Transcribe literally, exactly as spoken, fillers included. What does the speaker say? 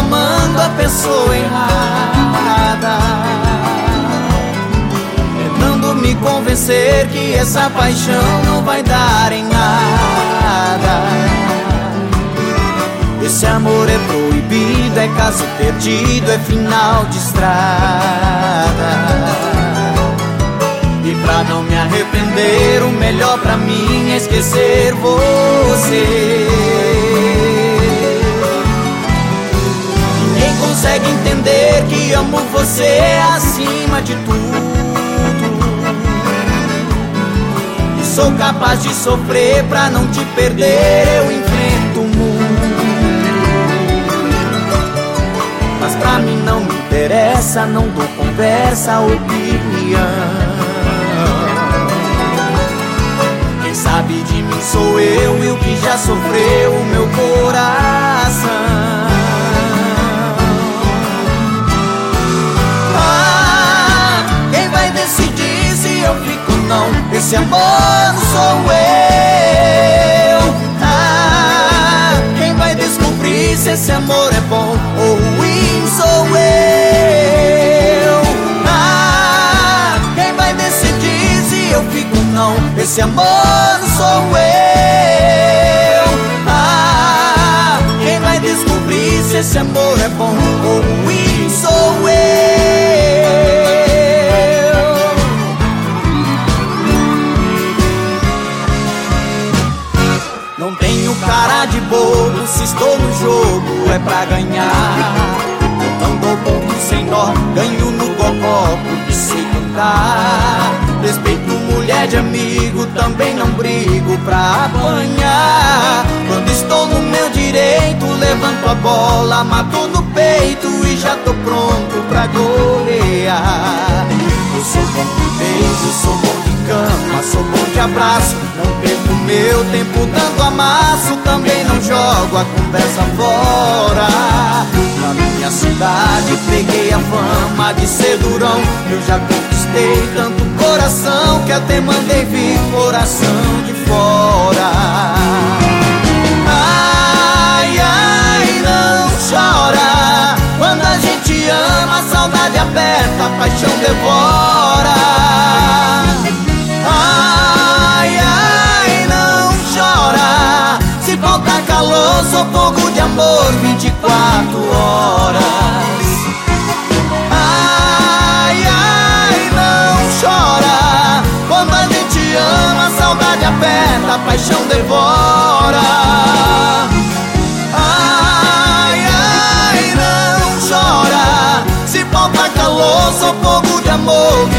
amando a pessoa errada, tentando me convencer que essa paixão não vai dar em nada. Esse amor é proibido, é caso perdido, é final de estrada. E pra não me arrepender, o melhor pra mim é esquecer você. Ninguém consegue entender que amo você acima de tudo, e sou capaz de sofrer pra não te perder. Eu enfrento o mundo, mas pra mim não me interessa, não dou conversa, opinião. Quem sabe de mim sou eu e o que já sofreu o meu coração. Ah, quem vai decidir se eu fico ou não? Esse amor sou eu. Ah, quem vai descobrir se esse amor é bom ou ruim? Sou eu. Ah, quem vai decidir se eu fico ou não? Esse amor sou eu. Ah, quem vai descobrir se esse amor é bom ou ruim? Sou eu. Não tenho cara de bobo, se estou no jogo é pra ganhar. Eu não dou ponto sem dó, ganho no gogó porque sei cantar. Respeito mulher de amigo, também não brigo pra apanhar. Quando estou no meu direito, levanto a bola, mato no peito e já tô pronto pra golear. Eu sou bom de beijo, sou bom de cama, sou bom de abraço. Não perco meu tempo dando amasso, também não jogo a conversa fora. Na minha cidade peguei a fama de ser durão. Eu já conquistei tanto coração que até mandei vir coração de fora. Ai, ai, não chora. Quando a gente ama, a saudade aperta, a paixão devora. Ai, ai, não chora. Se faltar calor, sou fogo de amor vinte e quatro horas. Ai, ai, não chora. Quando a gente ama, a saudade aperta, a paixão devora. Ai, ai, não chora. Se faltar calor, sou fogo de amor